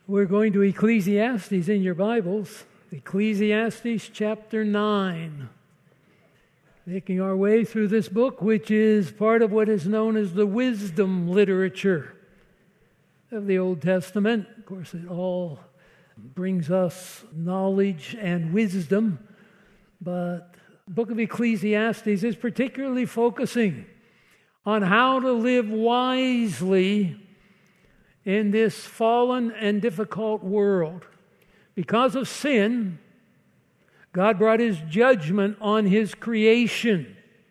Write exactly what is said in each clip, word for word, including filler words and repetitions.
We're going to Ecclesiastes in your Bibles, Ecclesiastes chapter nine. Making our way through this book, which is part of what is known as the wisdom literature of the Old Testament. Of course, it all brings us knowledge and wisdom, but the book of Ecclesiastes is particularly focusing on how to live wisely in this fallen and difficult world. Because of sin, God brought His judgment on His creation.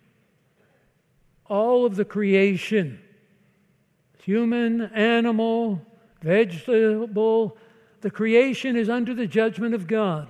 All of the creation, human, animal, vegetable, the creation is under the judgment of God.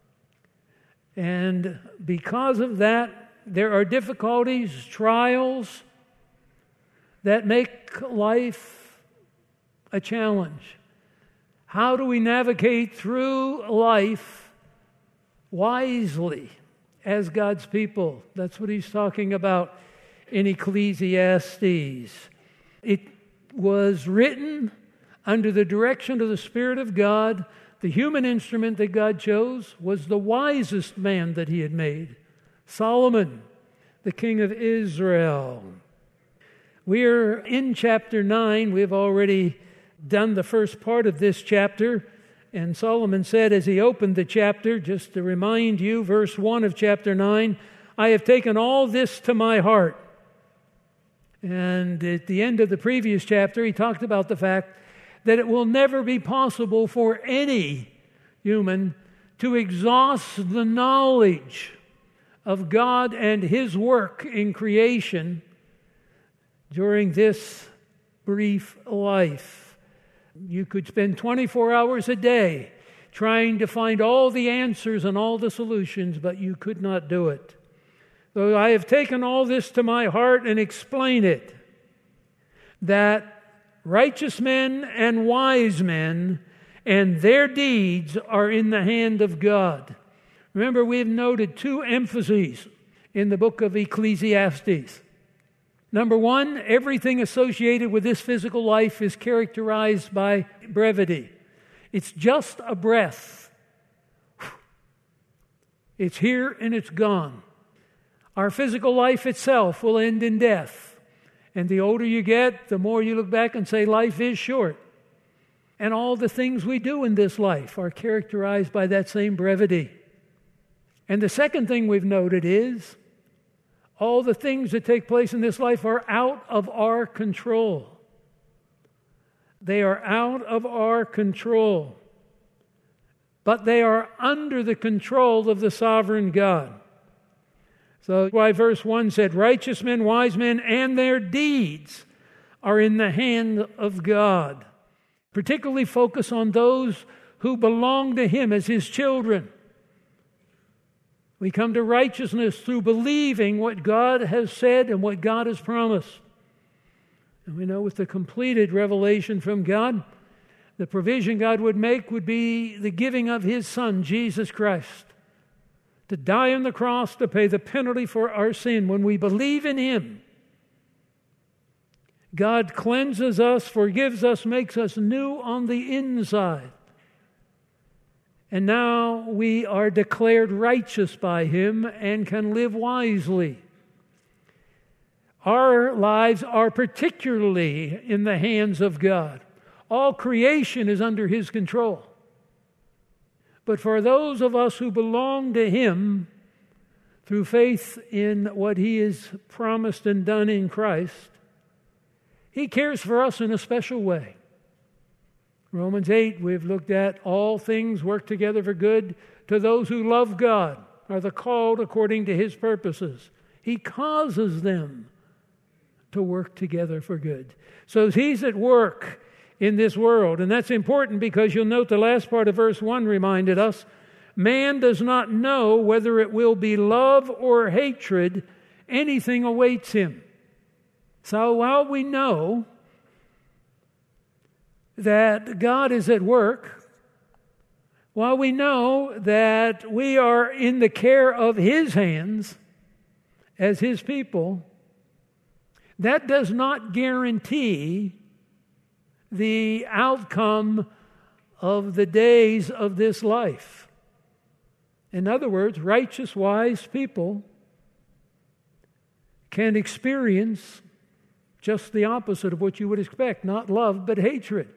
And because of that, there are difficulties, trials that make life a challenge. How do we navigate through life wisely as God's people? That's what he's talking about in Ecclesiastes. It was written under the direction of the Spirit of God. The human instrument that God chose was the wisest man that He had made, Solomon, the king of Israel. We're in chapter nine. We've already done the first part of this chapter, and Solomon said as he opened the chapter, just to remind you, verse one of chapter nine, I have taken all this to my heart. And at the end of the previous chapter, he talked about the fact that it will never be possible for any human to exhaust the knowledge of God and His work in creation during this brief life. You could spend twenty-four hours a day trying to find all the answers and all the solutions, but you could not do it. So I have taken all this to my heart and explain it, that righteous men and wise men and their deeds are in the hand of God. Remember, we've noted two emphases in the book of Ecclesiastes. Number one, everything associated with this physical life is characterized by brevity. It's just a breath. It's here and it's gone. Our physical life itself will end in death. And the older you get, the more you look back and say life is short. And all the things we do in this life are characterized by that same brevity. And the second thing we've noted is all the things that take place in this life are out of our control. They are out of our control. But they are under the control of the sovereign God. So why verse one said, righteous men, wise men, and their deeds are in the hand of God. Particularly focus on those who belong to Him as His children. We come to righteousness through believing what God has said and what God has promised. And we know with the completed revelation from God, the provision God would make would be the giving of His Son, Jesus Christ, to die on the cross to pay the penalty for our sin. When we believe in Him, God cleanses us, forgives us, makes us new on the inside. And now we are declared righteous by Him and can live wisely. Our lives are particularly in the hands of God. All creation is under His control. But for those of us who belong to Him, through faith in what He has promised and done in Christ, He cares for us in a special way. Romans eight, we've looked at all things work together for good to those who love God, are the called according to His purposes. He causes them to work together for good. So He's at work in this world. And that's important because you'll note the last part of verse one reminded us, man does not know whether it will be love or hatred, anything awaits him. So while we know that God is at work, while we know that we are in the care of His hands as His people, that does not guarantee the outcome of the days of this life. In other words, righteous, wise people can experience just the opposite of what you would expect. Not love, but hatred.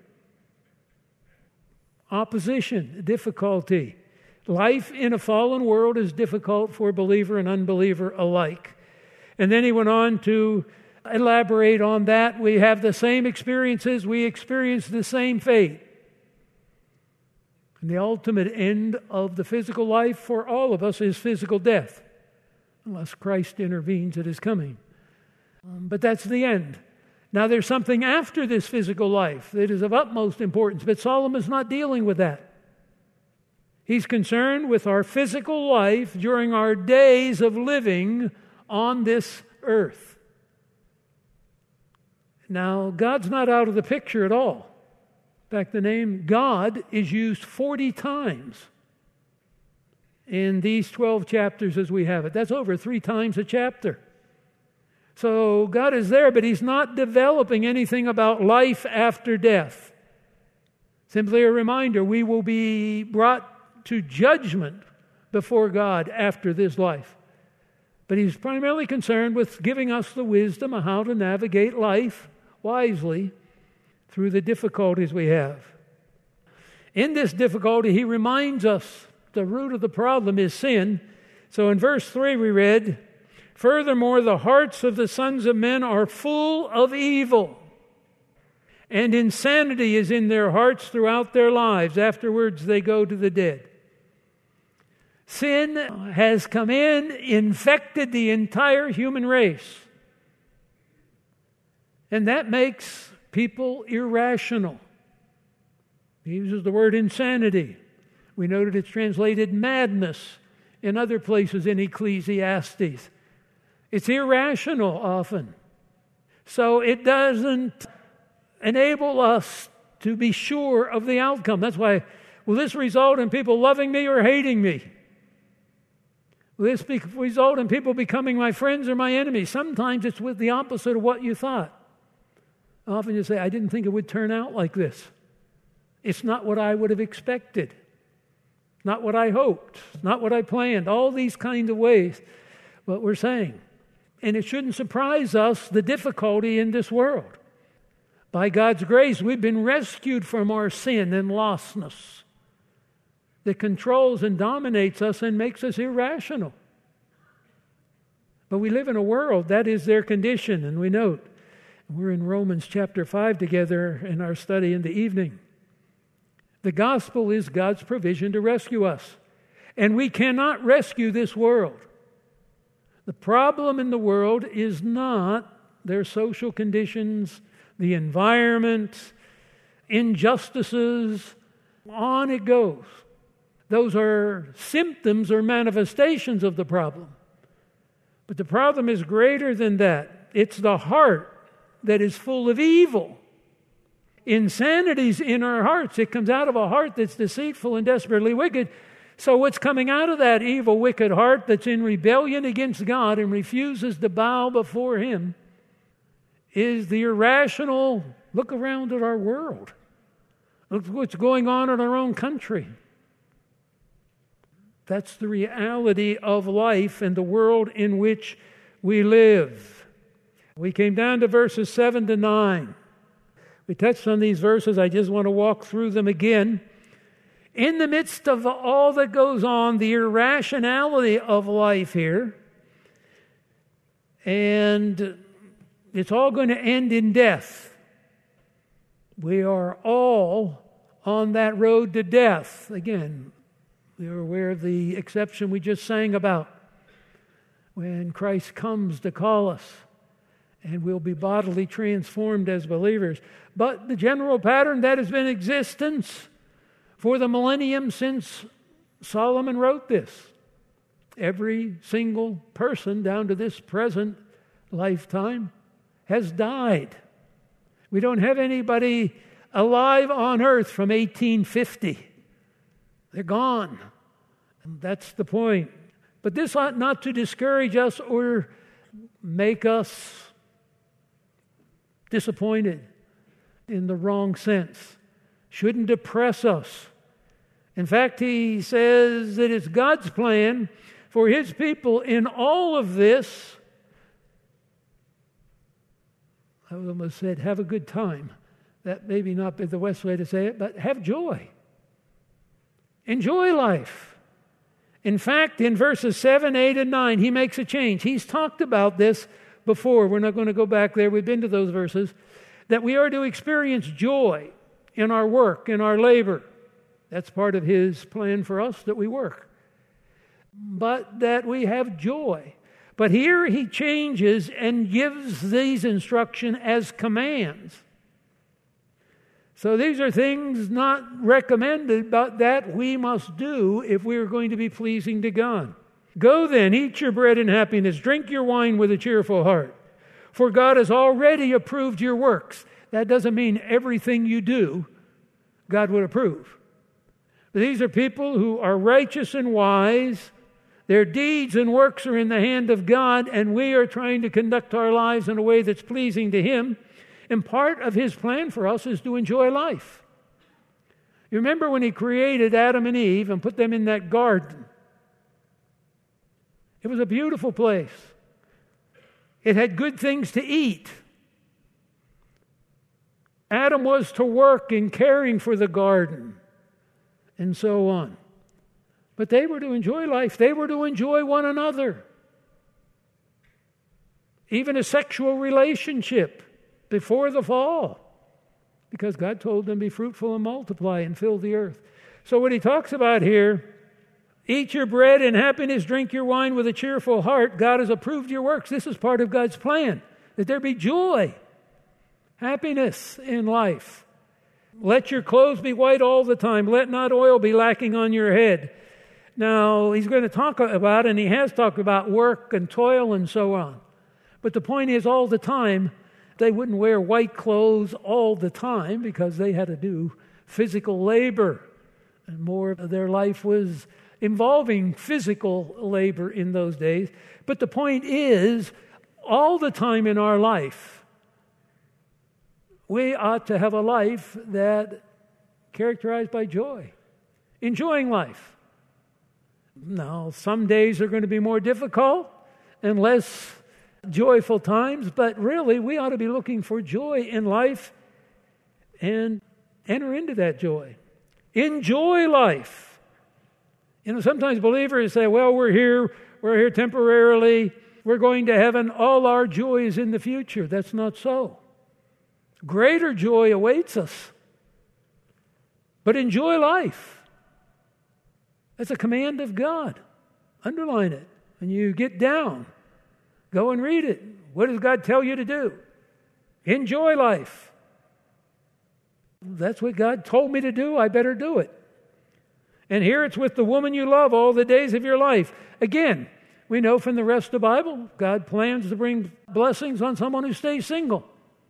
Opposition, difficulty. Life in a fallen world is difficult for believer and unbeliever alike. And then he went on to elaborate on that. We have the same experiences. We experience the same fate. And the ultimate end of the physical life for all of us is physical death, unless Christ intervenes at his coming. Um, but that's the end. Now there's something after this physical life that is of utmost importance, but Solomon's not dealing with that. He's concerned with our physical life during our days of living on this earth. Now, God's not out of the picture at all. In fact, the name God is used forty times in these twelve chapters as we have it. That's over three times a chapter. So God is there, but he's not developing anything about life after death. Simply a reminder, we will be brought to judgment before God after this life. But he's primarily concerned with giving us the wisdom of how to navigate life wisely through the difficulties we have. In this difficulty, he reminds us the root of the problem is sin. So in verse three we read, "Furthermore, the hearts of the sons of men are full of evil, and insanity is in their hearts throughout their lives. Afterwards they go to the dead." Sin has come in, infected the entire human race. And that makes people irrational. He uses the word insanity. We noted it's translated madness in other places in Ecclesiastes. It's irrational often. So it doesn't enable us to be sure of the outcome. That's why, will this result in people loving me or hating me? Will this be, result in people becoming my friends or my enemies? Sometimes it's with the opposite of what you thought. Often you say, I didn't think it would turn out like this. It's not what I would have expected. Not what I hoped. Not what I planned. All these kinds of ways. What we're saying. And it shouldn't surprise us, the difficulty in this world. By God's grace, we've been rescued from our sin and lostness that controls and dominates us and makes us irrational. But we live in a world that is their condition, and we note. We're in Romans chapter five together in our study in the evening. The gospel is God's provision to rescue us. And we cannot rescue this world. The problem in the world is not their social conditions, the environment, injustices, on it goes. Those are symptoms or manifestations of the problem. But the problem is greater than that. It's the heart that is full of evil. Insanity's in our hearts. It comes out of a heart that's deceitful and desperately wicked. So what's coming out of that evil, wicked heart that's in rebellion against God and refuses to bow before him is the irrational, look around at our world. Look what's going on in our own country. That's the reality of life and the world in which we live. We came down to verses seven to nine. We touched on these verses. I just want to walk through them again. In the midst of all that goes on, the irrationality of life here, and it's all going to end in death. We are all on that road to death. Again, you're aware of the exception we just sang about. When Christ comes to call us, and we'll be bodily transformed as believers. But the general pattern that has been in existence for the millennium since Solomon wrote this. Every single person down to this present lifetime has died. We don't have anybody alive on earth from eighteen fifty. They're gone. And that's the point. But this ought not to discourage us or make us disappointed in the wrong sense. shouldn't depress us. In fact, he says that it's God's plan for his people in all of this. I almost said, have a good time. That maybe not be the best way to say it, but have joy. Enjoy life. In fact, in verses seven, eight, and nine, he makes a change. He's talked about this before. We're not going to go back there. We've been to those verses. That we are to experience joy in our work, in our labor. That's part of his plan for us, that we work. But that we have joy. But here he changes and gives these instructions as commands. So these are things not recommended, but that we must do if we are going to be pleasing to God. Go then, eat your bread in happiness, drink your wine with a cheerful heart. For God has already approved your works. That doesn't mean everything you do, God would approve. But these are people who are righteous and wise. Their deeds and works are in the hand of God, and we are trying to conduct our lives in a way that's pleasing to him. And part of his plan for us is to enjoy life. You remember when he created Adam and Eve and put them in that garden? It was a beautiful place. It had good things to eat. Adam was to work in caring for the garden and so on. But they were to enjoy life. They were to enjoy one another. Even a sexual relationship before the fall. Because God told them, be fruitful and multiply and fill the earth. So what he talks about here, eat your bread in happiness, drink your wine with a cheerful heart. God has approved your works. This is part of God's plan, that there be joy, happiness in life. Let your clothes be white all the time. Let not oil be lacking on your head. Now, he's going to talk about, and he has talked about work and toil and so on. But the point is, all the time, they wouldn't wear white clothes all the time because they had to do physical labor. And more of their life was involving physical labor in those days. But the point is, all the time in our life, we ought to have a life that characterized by joy, enjoying life. Now, some days are going to be more difficult and less joyful times, but really we ought to be looking for joy in life and enter into that joy. Enjoy life. You know, sometimes believers say, well, we're here, we're here temporarily, we're going to heaven, all our joy is in the future. That's not so. Greater joy awaits us. But enjoy life. That's a command of God. Underline it. When you get down, go and read it. What does God tell you to do? Enjoy life. That's what God told me to do. I better do it. And here it's with the woman you love all the days of your life. Again, we know from the rest of the Bible, God plans to bring blessings on someone who stays single.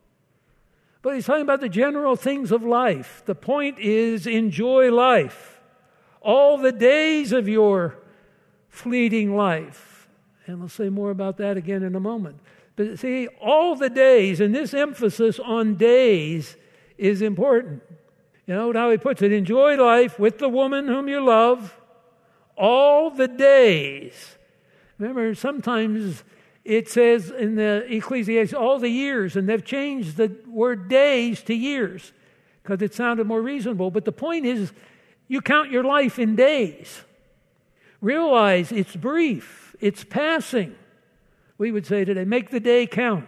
But he's talking about the general things of life. The point is, enjoy life. All the days of your fleeting life. And we'll say more about that again in a moment. But see, all the days, and this emphasis on days is important. You know how he puts it, enjoy life with the woman whom you love all the days. Remember, sometimes it says in the Ecclesiastes, all the years, and they've changed the word days to years because it sounded more reasonable. But the point is, you count your life in days. Realize it's brief, it's passing. We would say today, make the day count.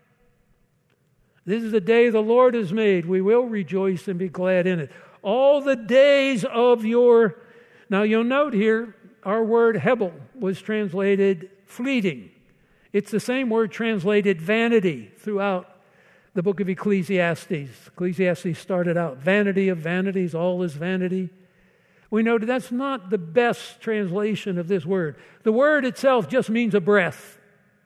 This is the day the Lord has made. We will rejoice and be glad in it. All the days of your... Now you'll note here, our word hebel was translated fleeting. It's the same word translated vanity throughout the book of Ecclesiastes. Ecclesiastes started out, vanity of vanities, all is vanity. We know that that's not the best translation of this word. The word itself just means a breath,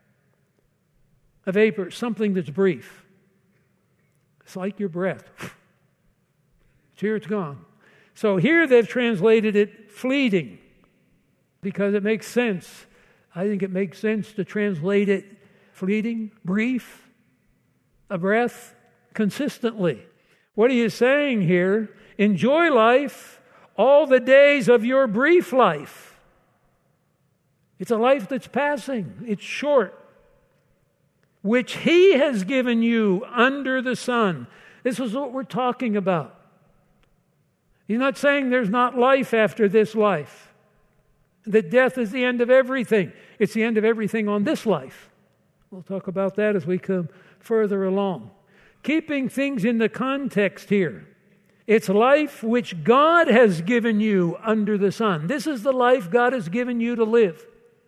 a vapor, something that's brief. It's like your breath. It's here, it's gone. So here they've translated it fleeting because it makes sense. I think it makes sense to translate it fleeting, brief, a breath, consistently. What are you saying here? Enjoy life all the days of your brief life. It's a life that's passing. It's short. Which He has given you under the sun. This is what we're talking about. He's not saying there's not life after this life. That death is the end of everything. It's the end of everything on this life. We'll talk about that as we come further along. Keeping things in the context here. It's life which God has given you under the sun. This is the life God has given you to live.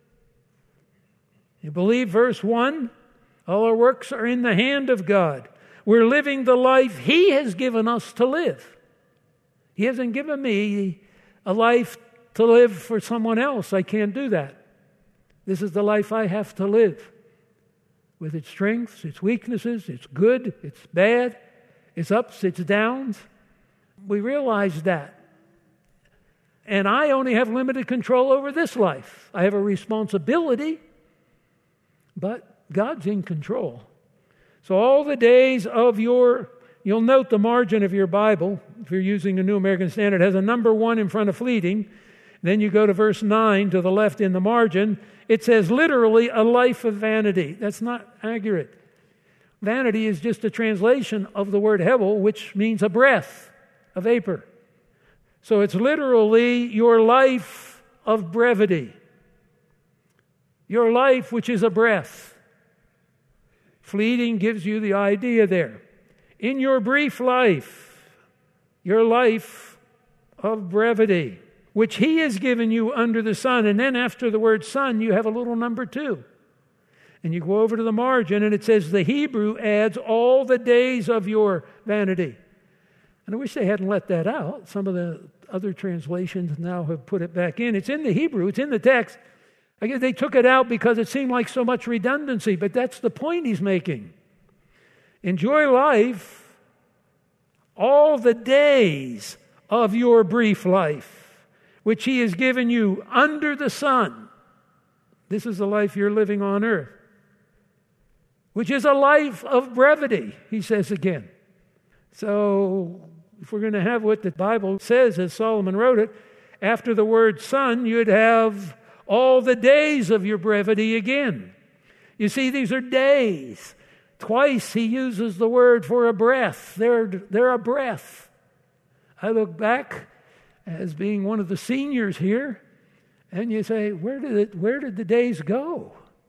You believe verse one? All our works are in the hand of God. We're living the life He has given us to live. He hasn't given me a life to live for someone else. I can't do that. This is the life I have to live. With its strengths, its weaknesses, its good, its bad, its ups, its downs. We realize that. And I only have limited control over this life. I have a responsibility, but God's in control. So all the days of your, you'll note the margin of your Bible, if you're using the New American Standard, has a number one in front of fleeting. Then you go to verse nine to the left in the margin. It says literally a life of vanity. That's not accurate. Vanity is just a translation of the word hevel, which means a breath, a vapor. So it's literally your life of brevity. Your life which is a breath. Fleeting gives you the idea there. In your brief life, your life of brevity, which He has given you under the sun. And then after the word sun, you have a little number two. And you go over to the margin and it says the Hebrew adds all the days of your vanity. And I wish they hadn't let that out. Some of the other translations now have put it back in. It's in the Hebrew. It's in the text. I guess they took it out because it seemed like so much redundancy, but that's the point he's making. Enjoy life all the days of your brief life, which He has given you under the sun. This is the life you're living on earth, which is a life of brevity, he says again. So if we're going to have what the Bible says as Solomon wrote it, after the word sun, you'd have all the days of your brevity again. You see, these are days. Twice he uses the word for a breath. They're, they're a breath. I look back as being one of the seniors here, and you say, where did it, where did the days go?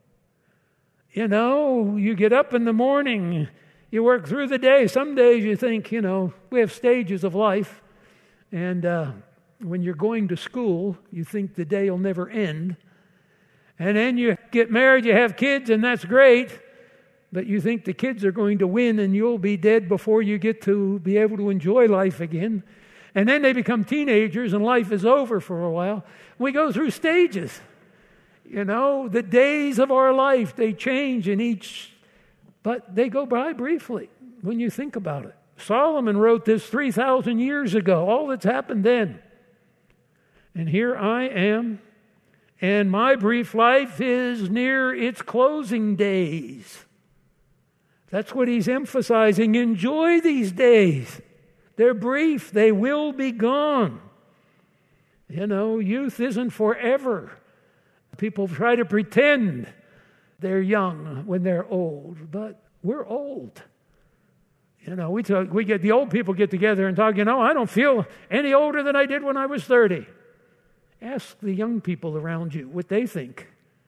You know, you get up in the morning, you work through the day. Some days you think, you know, we have stages of life, and uh, when you're going to school, you think the day will never end. And then you get married, you have kids, and that's great. But you think the kids are going to win and you'll be dead before you get to be able to enjoy life again. And then they become teenagers and life is over for a while. We go through stages. You know, the days of our life, they change in each, but they go by briefly when you think about it. Solomon wrote this three thousand years ago, all that's happened then. And here I am, and my brief life is near its closing days. That's what he's emphasizing. Enjoy these days. They're brief. They will be gone. You know, youth isn't forever. People try to pretend they're young when they're old, but we're old. You know, we talk, we get the old people get together and talk, you know, I don't feel any older than I did when I was thirty. Ask the young people around you what they think.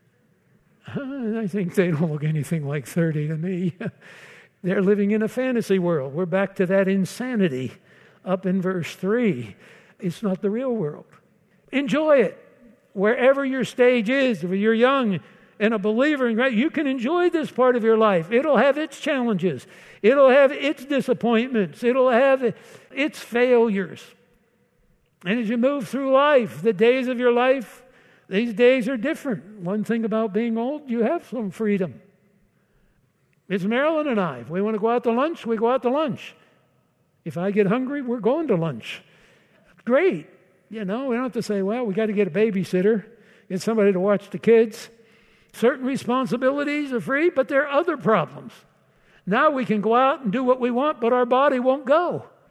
I think they don't look anything like thirty to me. They're living in a fantasy world. We're back to that insanity up in verse three. It's not the real world. Enjoy it. Wherever your stage is, if you're young and a believer, you can enjoy this part of your life. It'll have its challenges. It'll have its disappointments. It'll have its failures. And as you move through life, the days of your life, these days are different. One thing about being old, you have some freedom. It's Marilyn and I. If we want to go out to lunch, we go out to lunch. If I get hungry, we're going to lunch. Great. You know, we don't have to say, well, we got to get a babysitter, get somebody to watch the kids. Certain responsibilities are free, but there are other problems. Now we can go out and do what we want, but our body won't go.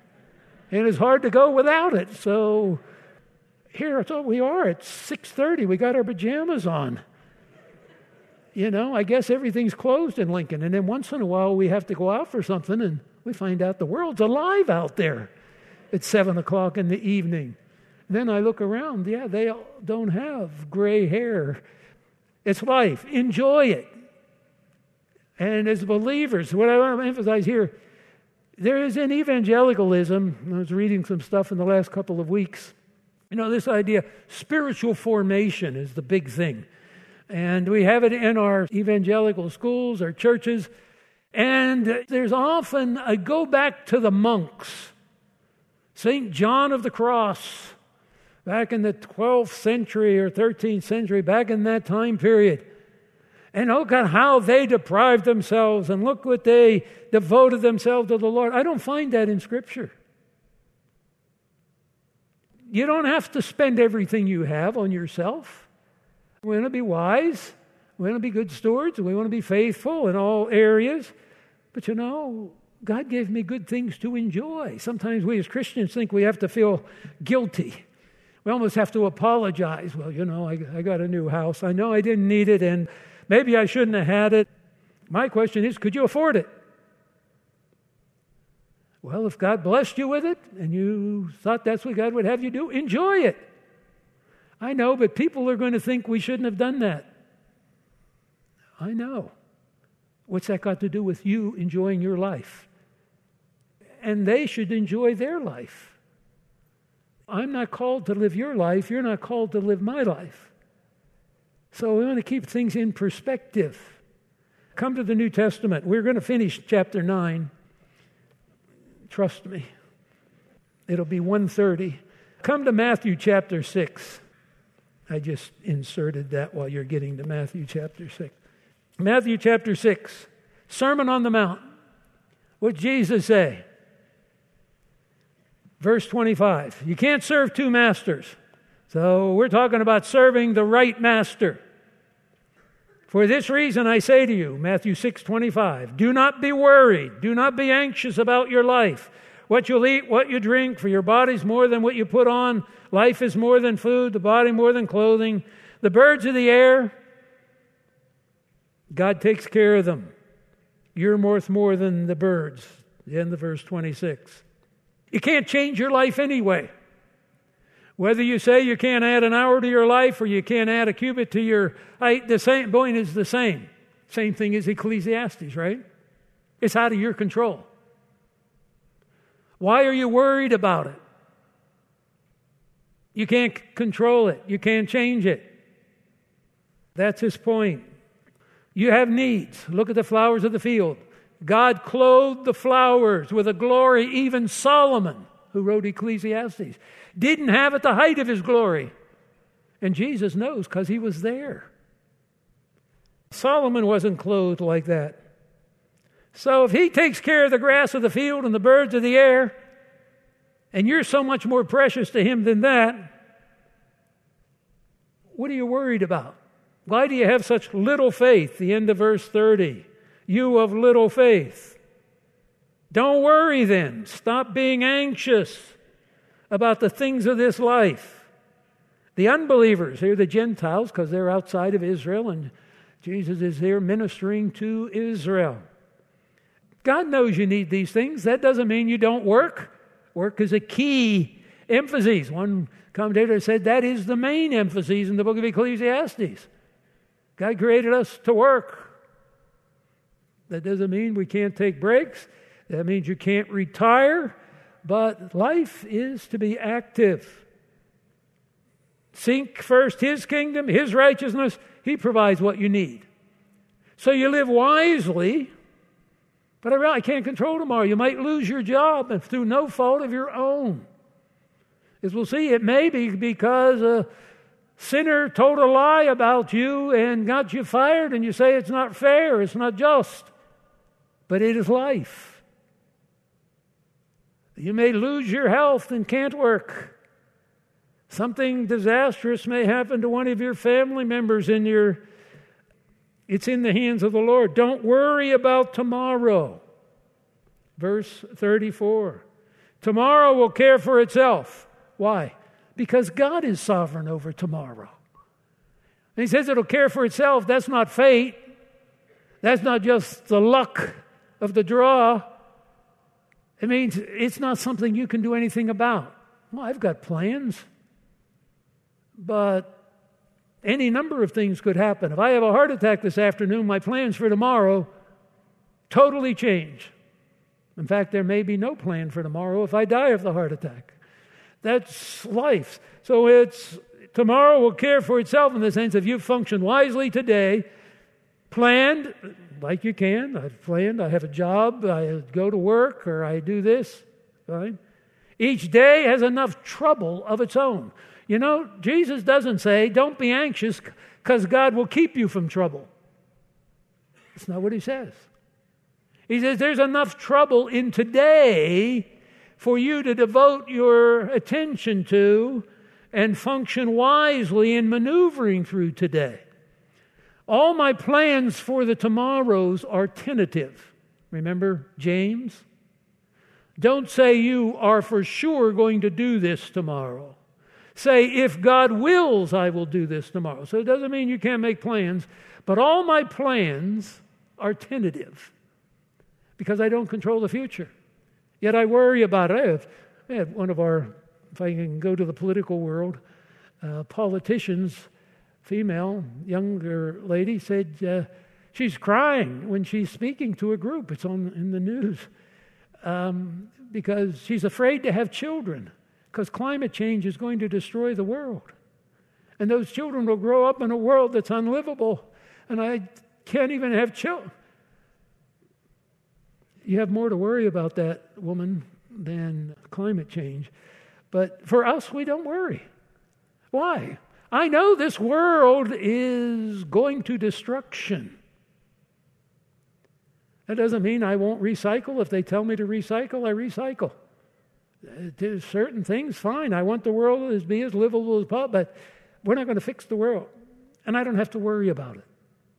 And it's hard to go without it. So here it's all we are. It's six thirty. We got our pajamas on. You know, I guess everything's closed in Lincoln. And then once in a while we have to go out for something and we find out the world's alive out there at seven o'clock in the evening. Then I look around. Yeah, they don't have gray hair. It's life. Enjoy it. And as believers, what I want to emphasize here, there is in evangelicalism, I was reading some stuff in the last couple of weeks, you know, this idea, spiritual formation is the big thing. And we have it in our evangelical schools, our churches, and there's often a go back to the monks. Saint John of the Cross, back in the twelfth century or thirteenth century, back in that time period. And look at how they deprived themselves and look what they devoted themselves to the Lord. I don't find that in Scripture. You don't have to spend everything you have on yourself. We want to be wise. We want to be good stewards. We want to be faithful in all areas. But you know, God gave me good things to enjoy. Sometimes we as Christians think we have to feel guilty. We almost have to apologize. Well, you know, I, I got a new house. I know I didn't need it, and maybe I shouldn't have had it. My question is, could you afford it? Well, if God blessed you with it, and you thought that's what God would have you do, enjoy it. I know, but people are going to think we shouldn't have done that. I know. What's that got to do with you enjoying your life? And they should enjoy their life. I'm not called to live your life. You're not called to live my life. So we want to keep things in perspective. Come to the New Testament. We're going to finish chapter nine. Trust me. It'll be one thirty. Come to Matthew chapter six. I just inserted that while you're getting to Matthew chapter six. Matthew chapter six, Sermon on the Mount. What did Jesus say? Verse twenty-five. You can't serve two masters. So we're talking about serving the right master. For this reason I say to you, Matthew six twenty-five, do not be worried, do not be anxious about your life, what you'll eat, what you drink, for your body's more than what you put on. Life is more than food, the body more than clothing. The birds of the air, God takes care of them. You're worth more than the birds. The end of verse twenty-six. You can't change your life anyway. Whether you say you can't add an hour to your life or you can't add a cubit to your height, the same point is the same. Same thing as Ecclesiastes, right? It's out of your control. Why are you worried about it? You can't control it. You can't change it. That's his point. You have needs. Look at the flowers of the field. God clothed the flowers with a glory. Even Solomon, who wrote Ecclesiastes, didn't have at the height of his glory. And Jesus knows because he was there. Solomon wasn't clothed like that. So if he takes care of the grass of the field and the birds of the air, and you're so much more precious to him than that, what are you worried about? Why do you have such little faith? The end of verse thirty. You of little faith. Don't worry then. Stop being anxious about the things of this life. The unbelievers, they're the Gentiles because they're outside of Israel, and Jesus is there ministering to Israel. God knows you need these things. That doesn't mean you don't work. Work is a key emphasis. One commentator said that is the main emphasis in the book of Ecclesiastes. God created us to work. That doesn't mean we can't take breaks. That means you can't retire. But life is to be active. Seek first His kingdom, His righteousness. He provides what you need. So you live wisely. But I really can't control tomorrow. You might lose your job and through no fault of your own. As we'll see, it may be because a sinner told a lie about you and got you fired, and you say it's not fair, it's not just. But it is life. You may lose your health and can't work. Something disastrous may happen to one of your family members in your It's in the hands of the Lord. Don't worry about tomorrow. Verse thirty-four. Tomorrow will care for itself. Why? Because God is sovereign over tomorrow. And he says it'll care for itself. That's not fate. That's not just the luck of the draw. It means it's not something you can do anything about. Well, I've got plans. But any number of things could happen. If I have a heart attack this afternoon, my plans for tomorrow totally change. In fact, there may be no plan for tomorrow if I die of the heart attack. That's life. So it's tomorrow will care for itself in the sense if you function wisely today, planned like you can. I've planned, I have a job, I go to work, or I do this. Right? Each day has enough trouble of its own. You know, Jesus doesn't say, don't be anxious because God will keep you from trouble. That's not what he says. He says there's enough trouble in today for you to devote your attention to and function wisely in maneuvering through today. All my plans for the tomorrows are tentative. Remember James? Don't say you are for sure going to do this tomorrow. Say, if God wills, I will do this tomorrow. So it doesn't mean you can't make plans, but all my plans are tentative because I don't control the future. Yet I worry about it. I have, I have one of our, if I can go to the political world, uh, politicians, female, younger lady, said uh, she's crying when she's speaking to a group. It's on in the news um, because she's afraid to have children. Because climate change is going to destroy the world. And those children will grow up in a world that's unlivable. And I can't even have children. You have more to worry about that, woman, than climate change. But for us, we don't worry. Why? I know this world is going to destruction. That doesn't mean I won't recycle. If they tell me to recycle, I recycle. To certain things, fine. I want the world to be as livable as possible, but we're not going to fix the world. And I don't have to worry about it.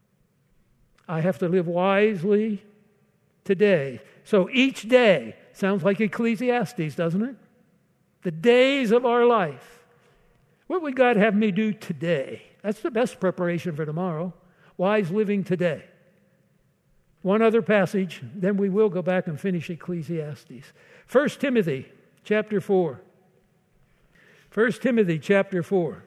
I have to live wisely today. So each day, sounds like Ecclesiastes, doesn't it? The days of our life. What would God have me do today? That's the best preparation for tomorrow. Wise living today. One other passage, then we will go back and finish Ecclesiastes. First Timothy chapter four. First Timothy chapter four.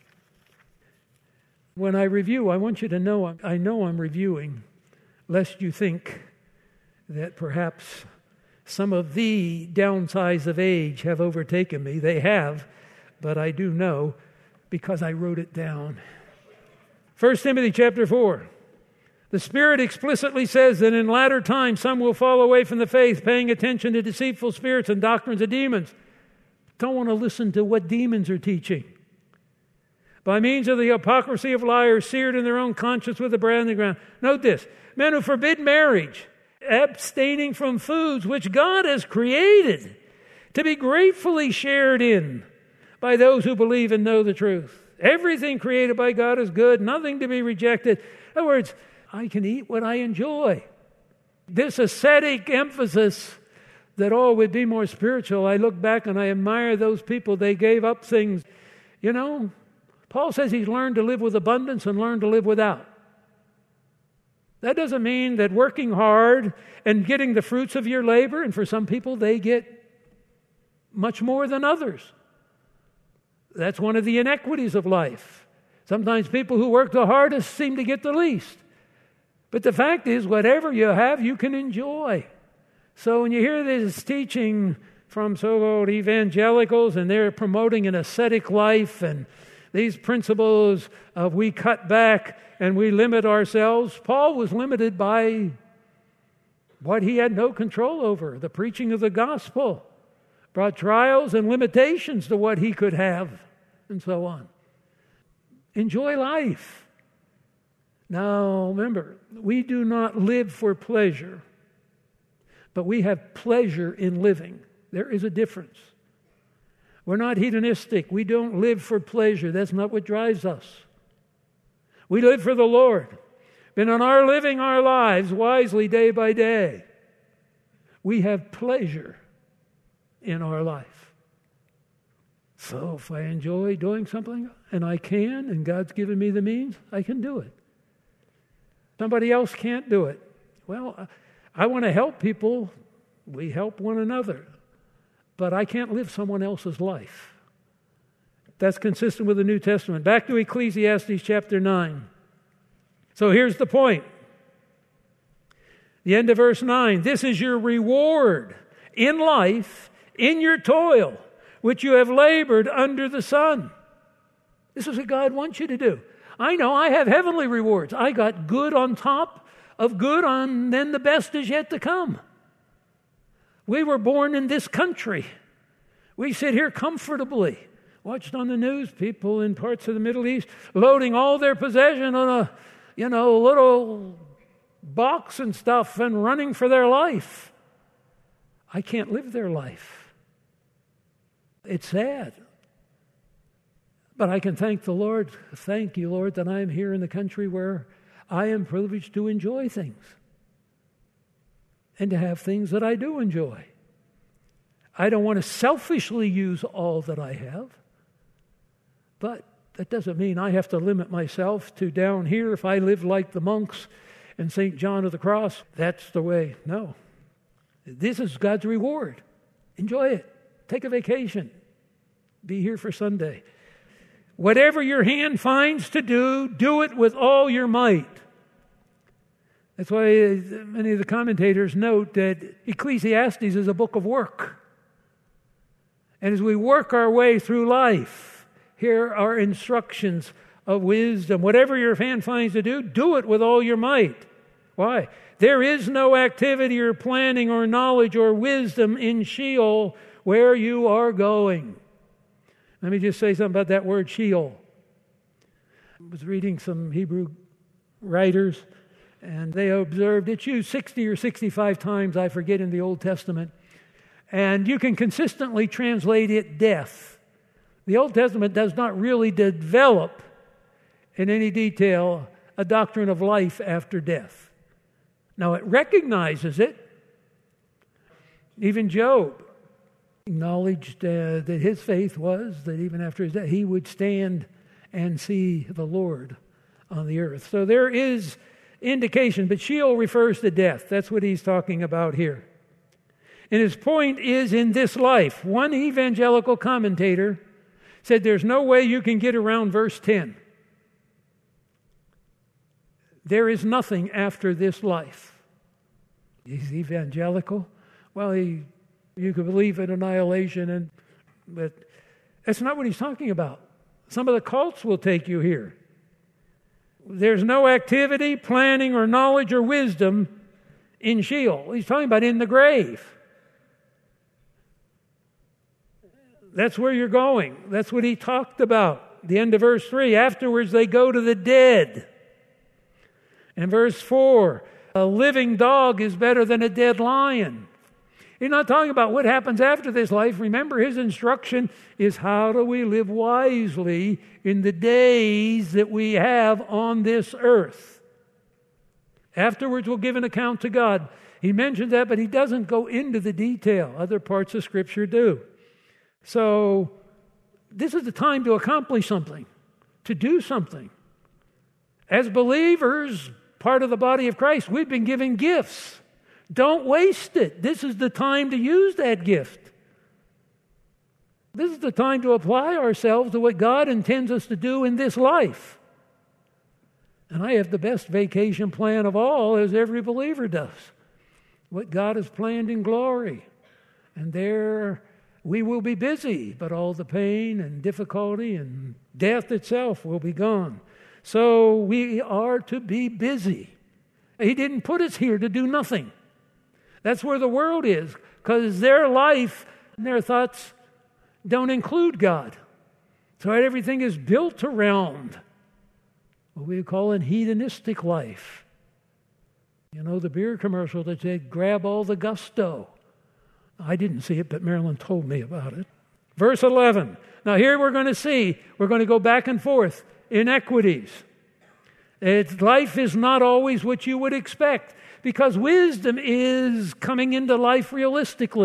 When I review, I want you to know, I know I'm reviewing, lest you think that perhaps some of the downsides of age have overtaken me. They have, but I do know because I wrote it down. First Timothy chapter four. The Spirit explicitly says that in latter times some will fall away from the faith, paying attention to deceitful spirits and doctrines of demons. Don't want to listen to what demons are teaching. By means of the hypocrisy of liars, seared in their own conscience with the brand of the ground. Note this, men who forbid marriage, abstaining from foods which God has created to be gratefully shared in by those who believe and know the truth. Everything created by God is good, nothing to be rejected. In other words, I can eat what I enjoy. This ascetic emphasis that all would be more spiritual, I look back and I admire those people. They gave up things. You know, Paul says he's learned to live with abundance and learned to live without. That doesn't mean that working hard and getting the fruits of your labor, and for some people they get much more than others. That's one of the inequities of life. Sometimes people who work the hardest seem to get the least. But the fact is, whatever you have, you can enjoy. So when you hear this teaching from so-called evangelicals, and they're promoting an ascetic life, and these principles of we cut back and we limit ourselves, Paul was limited by what he had no control over. The preaching of the gospel brought trials and limitations to what he could have, and so on. Enjoy life. Now, remember, we do not live for pleasure, but we have pleasure in living. There is a difference. We're not hedonistic. We don't live for pleasure. That's not what drives us. We live for the Lord. But in our living our lives wisely day by day, we have pleasure in our life. So if I enjoy doing something, and I can, and God's given me the means, I can do it. Somebody else can't do it. Well, I want to help people. We help one another. But I can't live someone else's life. That's consistent with the New Testament. Back to Ecclesiastes chapter nine. So here's the point. The end of verse nine. This is your reward in life, in your toil, which you have labored under the sun. This is what God wants you to do. I know I have heavenly rewards. I got good on top of good, on then the best is yet to come. We were born in this country. We sit here comfortably. Watched on the news, people in parts of the Middle East loading all their possession on a, you know, little box and stuff and running for their life. I can't live their life. It's sad. But I can thank the Lord, thank you, Lord, that I am here in the country where I am privileged to enjoy things and to have things that I do enjoy. I don't want to selfishly use all that I have, but that doesn't mean I have to limit myself to down here. If I live like the monks in Saint John of the Cross, that's the way. No. This is God's reward. Enjoy it. Take a vacation. Be here for Sunday. Whatever your hand finds to do, do it with all your might. That's why many of the commentators note that Ecclesiastes is a book of work. And as we work our way through life, here are instructions of wisdom. Whatever your hand finds to do, do it with all your might. Why? There is no activity or planning or knowledge or wisdom in Sheol where you are going. Let me just say something about that word Sheol. I was reading some Hebrew writers, and they observed it's used sixty or sixty-five times, I forget, in the Old Testament. And you can consistently translate it death. The Old Testament does not really develop in any detail a doctrine of life after death. Now, it recognizes it. Even Job acknowledged uh, that his faith was that even after his death, he would stand and see the Lord on the earth. So there is indication, but Sheol refers to death. That's what he's talking about here. And his point is in this life. One evangelical commentator said there's no way you can get around verse ten. There is nothing after this life. He's evangelical. Well, he, you could believe in annihilation, and but that's not what he's talking about. Some of the cults will take you here. There's no activity, planning, or knowledge or wisdom in Sheol. He's talking about in the grave. That's where you're going. That's what he talked about. The end of verse three. Afterwards, they go to the dead. And verse four. A living dog is better than a dead lion. He's not talking about what happens after this life. Remember, his instruction is how do we live wisely in the days that we have on this earth. Afterwards, we'll give an account to God. He mentions that, but he doesn't go into the detail. Other parts of Scripture do. So this is the time to accomplish something, to do something. As believers, part of the body of Christ, we've been given gifts. Don't waste it. This is the time to use that gift. This is the time to apply ourselves to what God intends us to do in this life. And I have the best vacation plan of all, as every believer does. What God has planned in glory. And there we will be busy, but all the pain and difficulty and death itself will be gone. So we are to be busy. He didn't put us here to do nothing. That's where the world is, because their life and their thoughts don't include God. So everything is built around what we call an hedonistic life. You know, the beer commercial that said, grab all the gusto. I didn't see it, but Marilyn told me about it. Verse eleven. Now here we're going to see, we're going to go back and forth. Inequities. It's, life is not always what you would expect, because wisdom is coming into life realistically.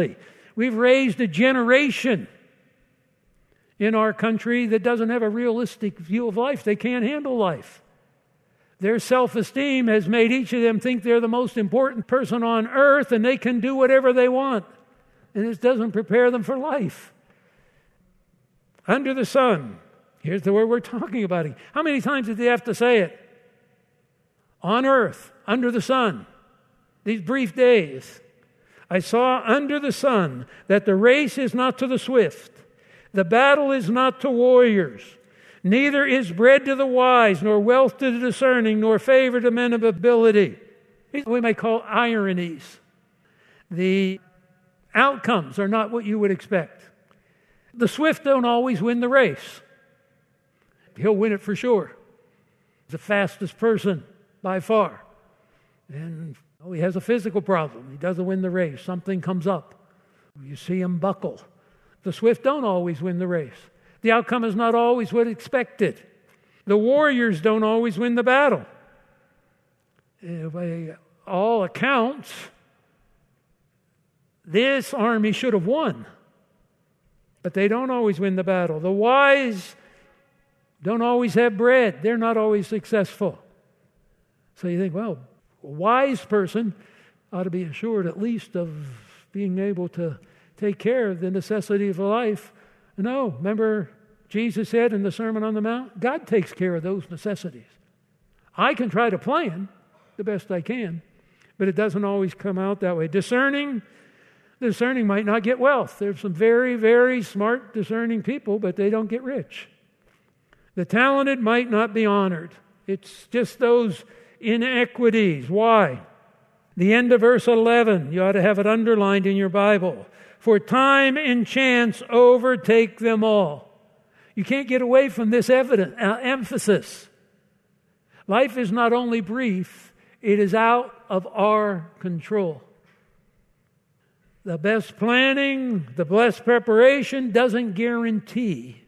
We've raised a generation in our country that doesn't have a realistic view of life. They can't handle life. Their self-esteem has made each of them think they're the most important person on earth and they can do whatever they want. And this doesn't prepare them for life. Under the sun. Here's the word we're talking about. How many times did they have to say it? On earth, under the sun. These brief days. I saw under the sun that the race is not to the swift. The battle is not to warriors. Neither is bread to the wise, nor wealth to the discerning, nor favor to men of ability. These we may call ironies. The outcomes are not what you would expect. The swift don't always win the race. He'll win it for sure. He's the fastest person by far. And oh, he has a physical problem. He doesn't win the race. Something comes up. You see him buckle. The swift don't always win the race. The outcome is not always what expected. The warriors don't always win the battle. By all accounts, this army should have won. But they don't always win the battle. The wise don't always have bread. They're not always successful. So you think, well, a wise person ought to be assured at least of being able to take care of the necessity of life. No, remember Jesus said in the Sermon on the Mount, God takes care of those necessities. I can try to plan the best I can, but it doesn't always come out that way. Discerning, discerning might not get wealth. There's some very, very smart, discerning people, but they don't get rich. The talented might not be honored. It's just those inequities. Why? The end of verse eleven, you ought to have it underlined in your Bible. For time and chance overtake them all. You can't get away from this evident, uh, emphasis. Life is not only brief, it is out of our control. The best planning, the best preparation doesn't guarantee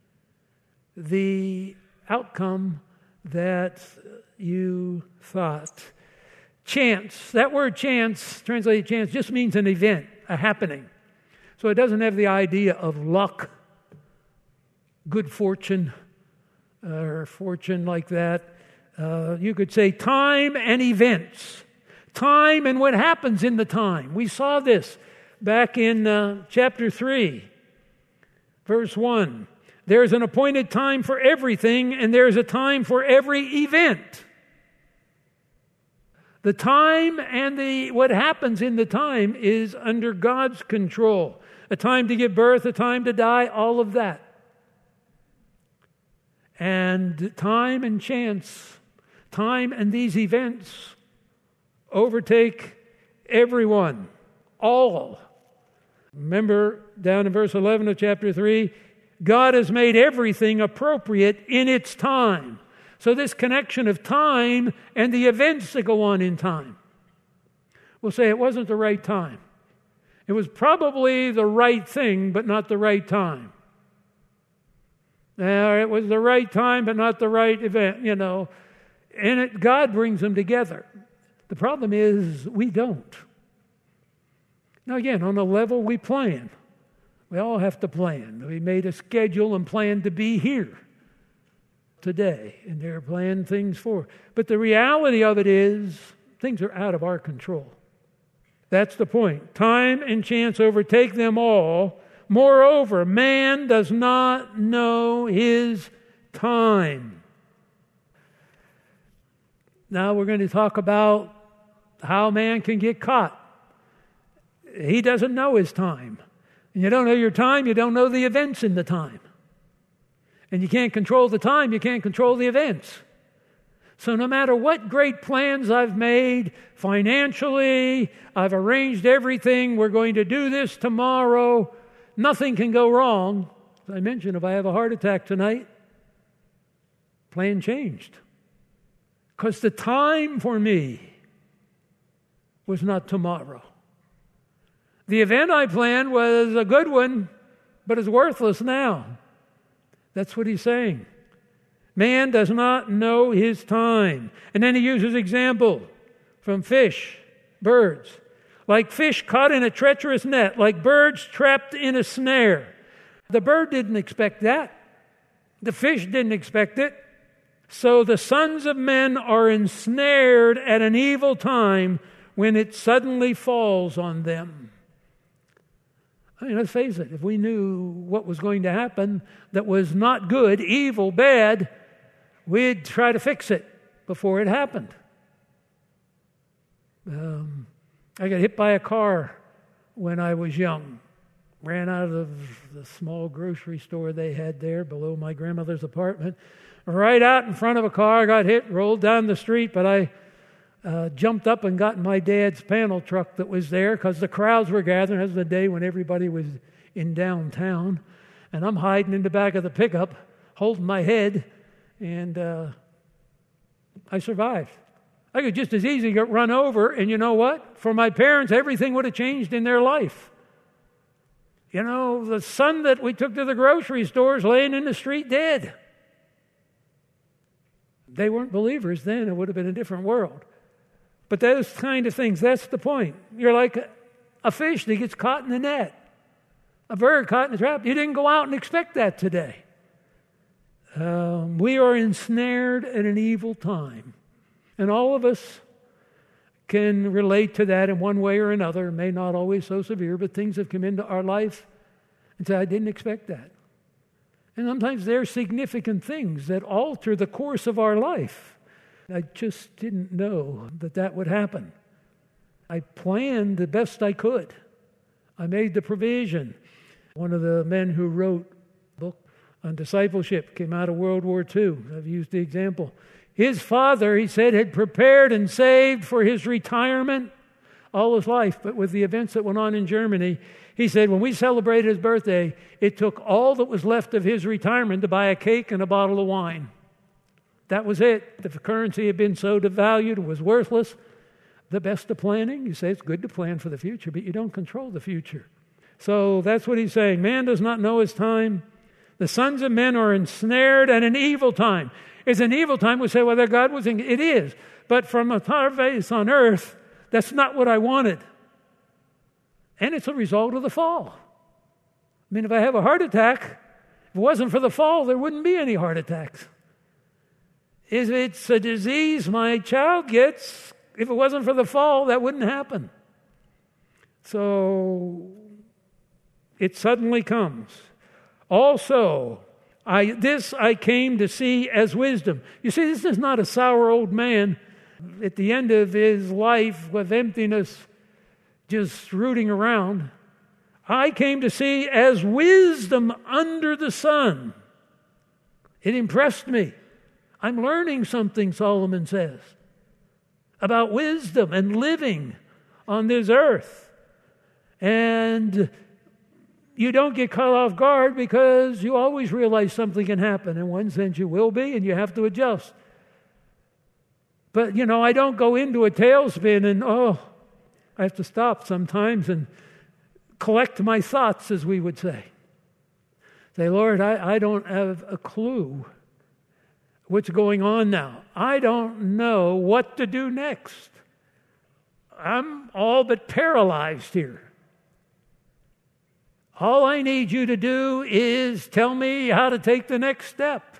the outcome that you thought. Chance, that word chance, translated chance, just means an event, a happening. So it doesn't have the idea of luck, good fortune, uh, or fortune like that. Uh, you could say time and events. Time and what happens in the time. We saw this back in uh, chapter three, verse one. There's an appointed time for everything, and there's a time for every event. The time and the what happens in the time is under God's control. A time to give birth, a time to die, all of that. And time and chance, time and these events overtake everyone, all. Remember down in verse eleven of chapter three, God has made everything appropriate in its time. So this connection of time and the events that go on in time. We'll say it wasn't the right time. It was probably the right thing, but not the right time. Now, it was the right time, but not the right event, you know. And it, God brings them together. The problem is we don't. Now, again, on a level we plan. We all have to plan. We made a schedule and planned to be here today, and there are planned things for. But the reality of it is things are out of our control. That's the point. Time and chance overtake them all. Moreover, man does not know his time. Now we're going to talk about how man can get caught. He doesn't know his time. And you don't know your time, you don't know the events in the time. And you can't control the time, you can't control the events. So no matter what great plans I've made financially, I've arranged everything, we're going to do this tomorrow, nothing can go wrong. As I mentioned, if I have a heart attack tonight, plan changed. Because the time for me was not tomorrow. The event I planned was a good one, but it's worthless now. That's what he's saying. Man does not know his time. And then he uses example from fish, birds. like fish caught in a treacherous net, like birds trapped in a snare. The bird didn't expect that. The fish didn't expect it. So the sons of men are ensnared at an evil time when it suddenly falls on them. I mean, let's face it, if we knew what was going to happen that was not good, evil, bad, we'd try to fix it before it happened. Um, I got hit by a car when I was young. Ran out of the small grocery store they had there below my grandmother's apartment. Right out in front of a car, got hit, rolled down the street, but I uh, jumped up and got in my dad's panel truck that was there because the crowds were gathering. It was the day when everybody was in downtown. And I'm hiding in the back of the pickup, holding my head, and uh, I survived. I could just as easily get run over, and you know what? For my parents, everything would have changed in their life. You know, the son that we took to the grocery store is laying in the street dead. They weren't believers then. It would have been a different world. But those kind of things, that's the point. You're like a, a fish that gets caught in the net. A bird caught in a trap. You didn't go out and expect that today. Um, we are ensnared at an evil time. And all of us can relate to that in one way or another. It may not always so severe, but things have come into our life and say, I didn't expect that. And sometimes there are significant things that alter the course of our life. I just didn't know that that would happen. I planned the best I could. I made the provision. One of the men who wrote a book on discipleship came out of World War Two. I've used the example. His father, he said, had prepared and saved for his retirement all his life. But with the events that went on in Germany, he said, when we celebrated his birthday, it took all that was left of his retirement to buy a cake and a bottle of wine. That was it. The currency had been so devalued, it was worthless. The best of planning, you say it's good to plan for the future, but you don't control the future. So that's what he's saying. Man does not know his time. The sons of men are ensnared at an evil time. It's an evil time. We say, well, that God was in. It is. But from a place on earth, that's not what I wanted. And it's a result of the fall. I mean, if I have a heart attack, if it wasn't for the fall, there wouldn't be any heart attacks. If it's a disease my child gets, if it wasn't for the fall, that wouldn't happen. So it suddenly comes. Also, I, this I came to see as wisdom. You see, this is not a sour old man at the end of his life with emptiness just rooting around. I came to see as wisdom under the sun. It impressed me. I'm learning something, Solomon says, about wisdom and living on this earth. And you don't get caught off guard because you always realize something can happen. In one sense, you will be, and you have to adjust. But, you know, I don't go into a tailspin and, oh, I have to stop sometimes and collect my thoughts, as we would say. Say, Lord, I, I don't have a clue what's going on now. I don't know what to do next. I'm all but paralyzed here. All I need you to do is tell me how to take the next step.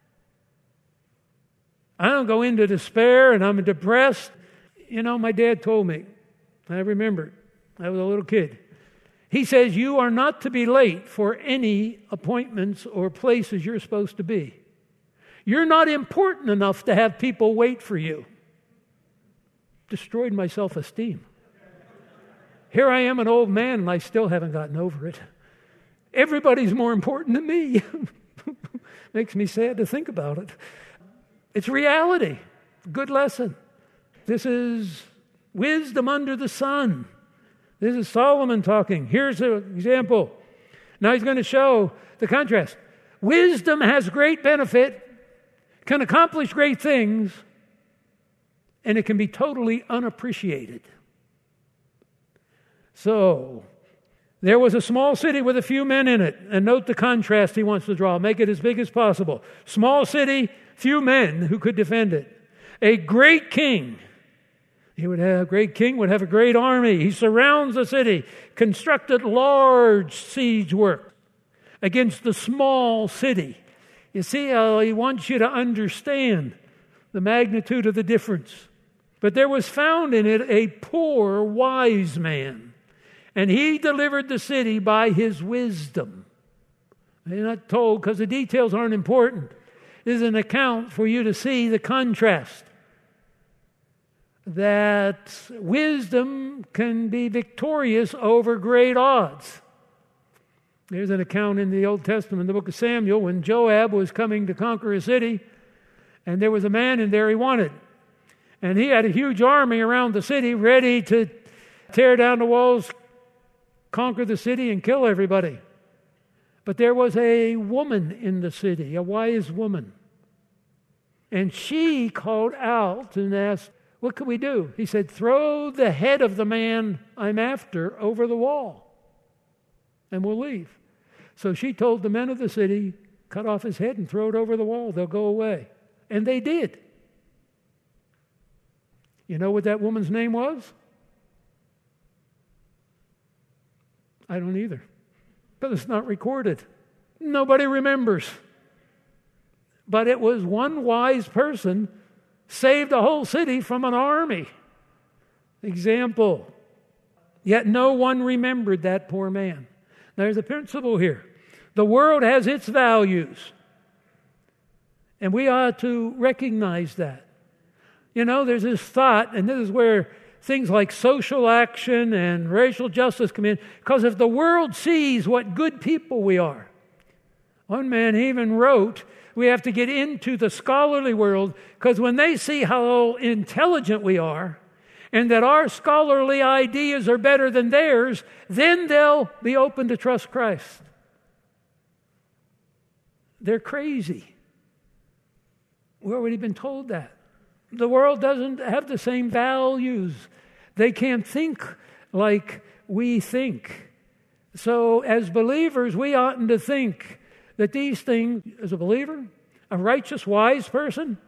I don't go into despair and I'm depressed. You know, my dad told me, I remember, I was a little kid. He says, you are not to be late for any appointments or places you're supposed to be. You're not important enough to have people wait for you. Destroyed my self-esteem. Here I am, an old man, and I still haven't gotten over it. Everybody's more important than me. Makes me sad to think about it. It's reality. Good lesson. This is wisdom under the sun. This is Solomon talking. Here's an example. Now he's going to show the contrast. Wisdom has great benefit, can accomplish great things, and it can be totally unappreciated. So, there was a small city with a few men in it. And note the contrast he wants to draw. Make it as big as possible. Small city, few men who could defend it. A great king. He would have a great king, would have a great army. He surrounds the city, constructed large siege work against the small city. You see how he wants you to understand the magnitude of the difference. But there was found in it a poor wise man, and he delivered the city by his wisdom. They're not told because the details aren't important. This is an account for you to see the contrast. That wisdom can be victorious over great odds. There's an account in the Old Testament, the book of Samuel, when Joab was coming to conquer a city, and there was a man in there he wanted. And he had a huge army around the city ready to tear down the walls, conquer the city, and kill everybody. But there was a woman in the city, a wise woman. And she called out and asked, "What can we do?" He said, "Throw the head of the man I'm after over the wall, and we'll leave." So she told the men of the city, "Cut off his head and throw it over the wall. They'll go away." And they did. You know what that woman's name was? I don't either. But it's not recorded. Nobody remembers. But it was one wise person saved a whole city from an army. Example. Yet no one remembered that poor man. There's a principle here. The world has its values. And we ought to recognize that. You know, there's this thought, and this is where things like social action and racial justice come in, because if the world sees what good people we are, one man even wrote, we have to get into the scholarly world, because when they see how intelligent we are, and that our scholarly ideas are better than theirs, then they'll be open to trust Christ. They're crazy. We've already been told that. The world doesn't have the same values. They can't think like we think. So as believers, we oughtn't to think that these things, as a believer, a righteous, wise person,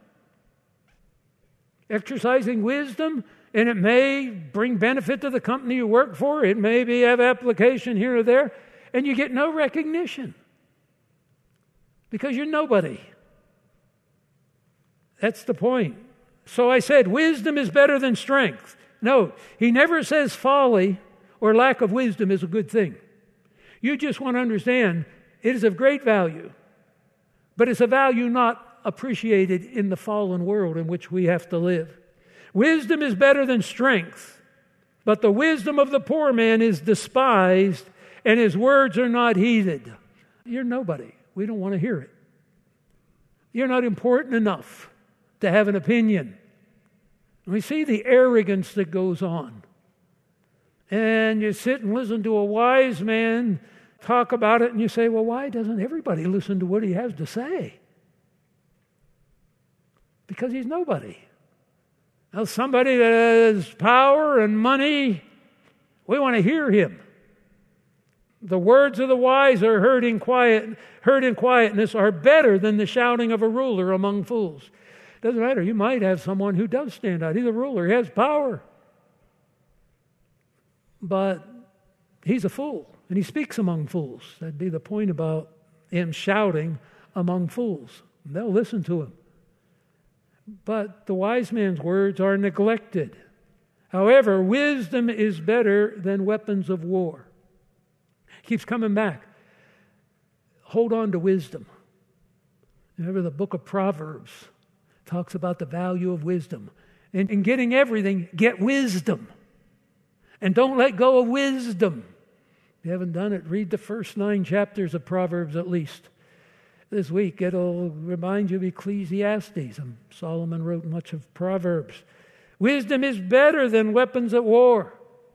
exercising wisdom, and it may bring benefit to the company you work for, it may be have application here or there, and you get no recognition because you're nobody. That's the point. So I said, wisdom is better than strength. No, he never says folly or lack of wisdom is a good thing. You just want to understand it is of great value, but it's a value not appreciated in the fallen world in which we have to live. Wisdom is better than strength, but the wisdom of the poor man is despised, and his words are not heeded. You're nobody. We don't want to hear it. You're not important enough to have an opinion. We see the arrogance that goes on. And you sit and listen to a wise man talk about it, and you say, well, why doesn't everybody listen to what he has to say? Because he's nobody. Now, somebody that has power and money, we want to hear him. The words of the wise are heard in quiet, heard in quietness are better than the shouting of a ruler among fools. Doesn't matter. You might have someone who does stand out. He's a ruler. He has power. But he's a fool, and he speaks among fools. That'd be the point about him shouting among fools. They'll listen to him. But the wise man's words are neglected. However, wisdom is better than weapons of war. Keeps coming back. Hold on to wisdom. Remember the book of Proverbs talks about the value of wisdom. And in getting everything, get wisdom. And don't let go of wisdom. If you haven't done it, read the first nine chapters of Proverbs at least. This week, it'll remind you of Ecclesiastes. And Solomon wrote much of Proverbs. Wisdom is better than weapons at war.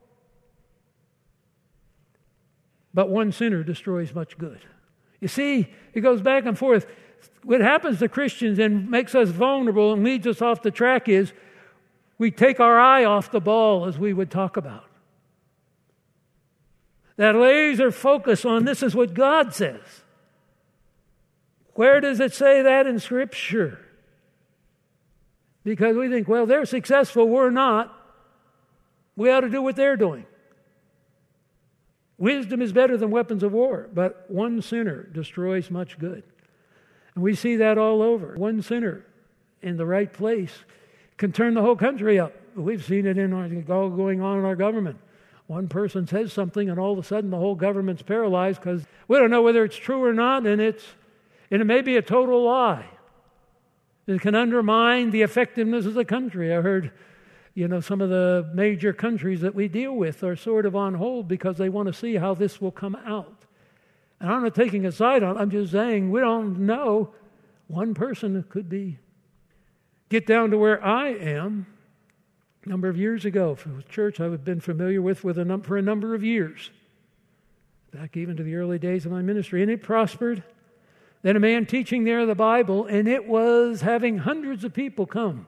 But one sinner destroys much good. You see, it goes back and forth. What happens to Christians and makes us vulnerable and leads us off the track is we take our eye off the ball, as we would talk about. That laser focus on this is what God says. Where does it say that in Scripture? Because we think, well, they're successful, we're not. We ought to do what they're doing. Wisdom is better than weapons of war, but one sinner destroys much good. And we see that all over. One sinner in the right place can turn the whole country up. We've seen it in our, all going on in our government. One person says something, and all of a sudden the whole government's paralyzed because we don't know whether it's true or not, and it's and it may be a total lie. It can undermine the effectiveness of the country. I heard, you know, some of the major countries that we deal with are sort of on hold because they want to see how this will come out. And I'm not taking a side on it. I'm just saying we don't know. One person could be. Get down to where I am. A number of years ago, for a church I've been familiar with, with a num- for a number of years, back even to the early days of my ministry, and it prospered. Then a man teaching there the Bible, and it was having hundreds of people come.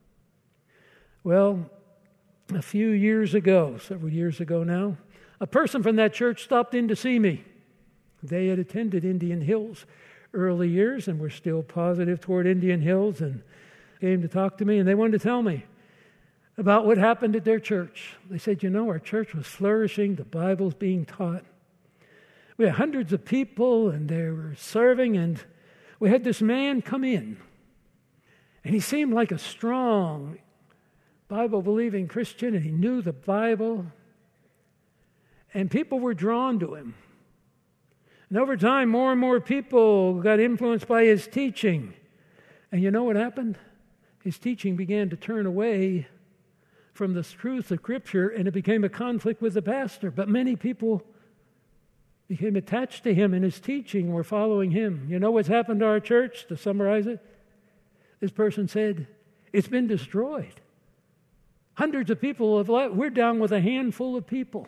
Well, a few years ago, several years ago now, a person from that church stopped in to see me. They had attended Indian Hills early years and were still positive toward Indian Hills, and came to talk to me, and they wanted to tell me about what happened at their church. They said, you know, our church was flourishing, the Bible's being taught. We had hundreds of people, and they were serving, and we had this man come in. And he seemed like a strong, Bible-believing Christian, and he knew the Bible. And people were drawn to him. And over time, more and more people got influenced by his teaching. And you know what happened? His teaching began to turn away from the truth of Scripture, and it became a conflict with the pastor. But many people became attached to him and his teaching, were following him. You know what's happened to our church, to summarize it? This person said, it's been destroyed. Hundreds of people have left. We're down with a handful of people.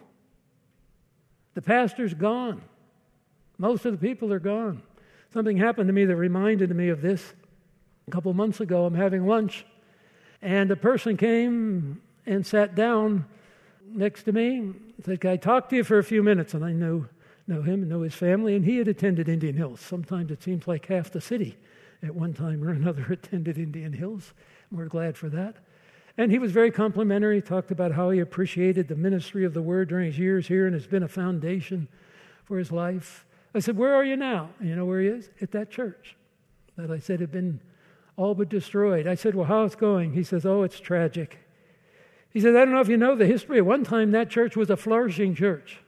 The pastor's gone. Most of the people are gone. Something happened to me that reminded me of this. A couple months ago, I'm having lunch, and a person came and sat down next to me. Said, can I talk to you for a few minutes? And I knew, know him and know his family, and he had attended Indian Hills. Sometimes it seems like half the city at one time or another attended Indian Hills. And we're glad for that. And he was very complimentary. He talked about how he appreciated the ministry of the Word during his years here, and it's been a foundation for his life. I said, where are you now? And you know where he is? At that church that I said had been all but destroyed. I said, well, how's it going? He says, oh, it's tragic. He said, I don't know if you know the history. At one time, that church was a flourishing church.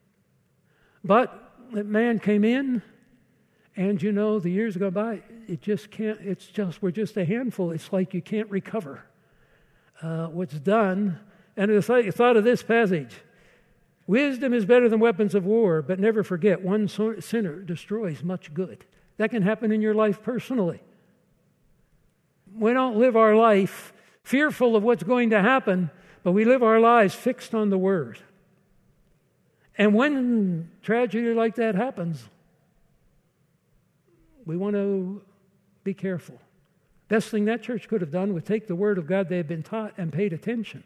But that man came in, and you know, the years go by, it just can't, it's just, we're just a handful. It's like you can't recover uh, what's done. And I thought of this passage. Wisdom is better than weapons of war, but never forget, one sinner destroys much good. That can happen in your life personally. We don't live our life fearful of what's going to happen, but we live our lives fixed on the Word. And when tragedy like that happens, we want to be careful. Best thing that church could have done was take the Word of God they had been taught and paid attention.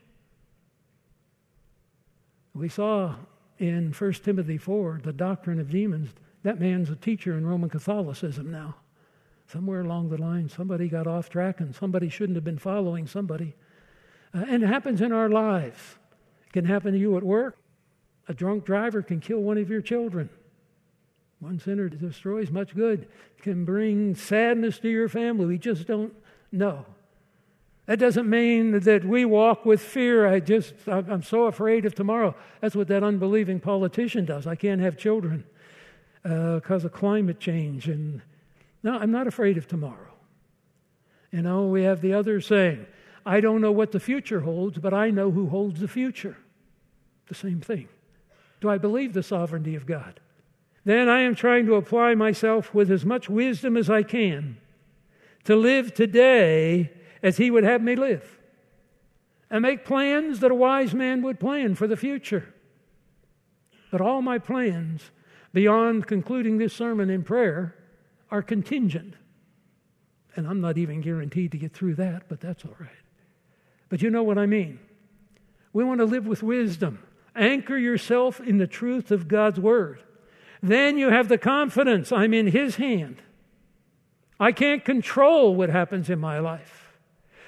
We saw in First Timothy four, the doctrine of demons. That man's a teacher in Roman Catholicism now. Somewhere along the line, somebody got off track and somebody shouldn't have been following somebody. Uh, and it happens in our lives. It can happen to you at work. A drunk driver can kill one of your children. One sinner destroys much good. It can bring sadness to your family. We just don't know. That doesn't mean that we walk with fear. I just, I'm so afraid of tomorrow. That's what that unbelieving politician does. I can't have children uh, because of climate change. And no, I'm not afraid of tomorrow. You know, we have the other saying, I don't know what the future holds, but I know who holds the future. The same thing. Do I believe the sovereignty of God? Then I am trying to apply myself with as much wisdom as I can to live today as He would have me live, and make plans that a wise man would plan for the future. But all my plans, beyond concluding this sermon in prayer, are contingent. And I'm not even guaranteed to get through that, but that's all right. But you know what I mean. We want to live with wisdom. Anchor yourself in the truth of God's Word. Then you have the confidence, I'm in His hand. I can't control what happens in my life,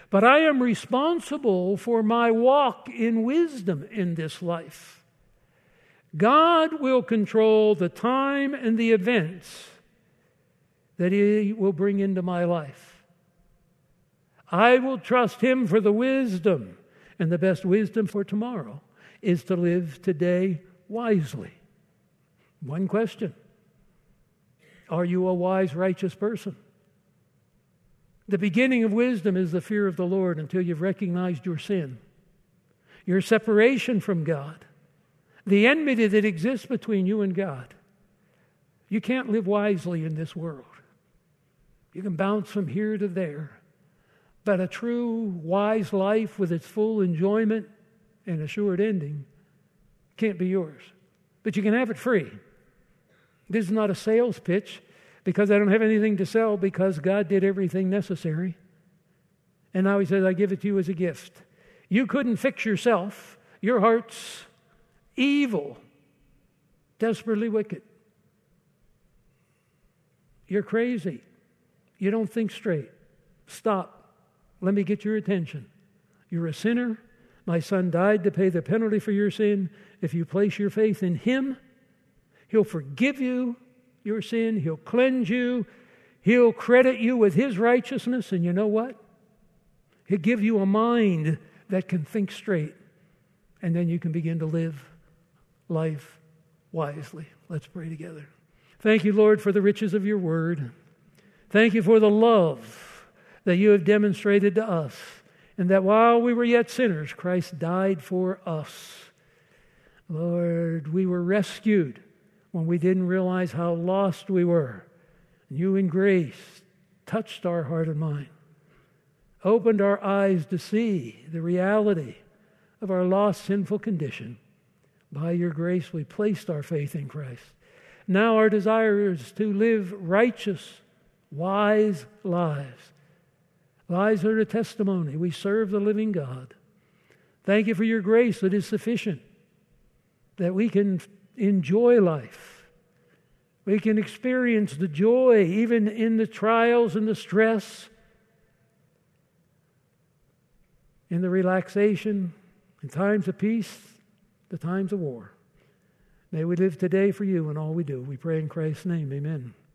But I am responsible for my walk in wisdom in this life. God will control the time and the events that He will bring into my life. I will trust Him for the wisdom, and the best wisdom for tomorrow is to live today wisely. One question: are you a wise, righteous person? The beginning of wisdom is the fear of the Lord until you've recognized your sin, your separation from God, the enmity that exists between you and God. You can't live wisely in this world. You can bounce from here to there, but a true, wise life with its full enjoyment and assured ending can't be yours. But you can have it free. This is not a sales pitch, because I don't have anything to sell, because God did everything necessary. And now He says, I give it to you as a gift. You couldn't fix yourself. Your heart's evil, desperately wicked. You're crazy. You don't think straight. Stop. Let me get your attention. You're a sinner. My Son died to pay the penalty for your sin. If you place your faith in Him, He'll forgive you your sin. He'll cleanse you. He'll credit you with His righteousness. And you know what? He'll give you a mind that can think straight. And then you can begin to live life wisely. Let's pray together. Thank you, Lord, for the riches of your word. Thank you for the love that you have demonstrated to us, and that while we were yet sinners, Christ died for us. Lord, we were rescued when we didn't realize how lost we were. You in grace touched our heart and mind, opened our eyes to see the reality of our lost, sinful condition. By your grace, we placed our faith in Christ. Now our desire is to live righteous, wise lives. Lives are a testimony. We serve the living God. Thank you for your grace that is sufficient, that we can enjoy life. We can experience the joy even in the trials and the stress, in the relaxation, in times of peace, the times of war. May we live today for you in all we do. We pray in Christ's name. Amen.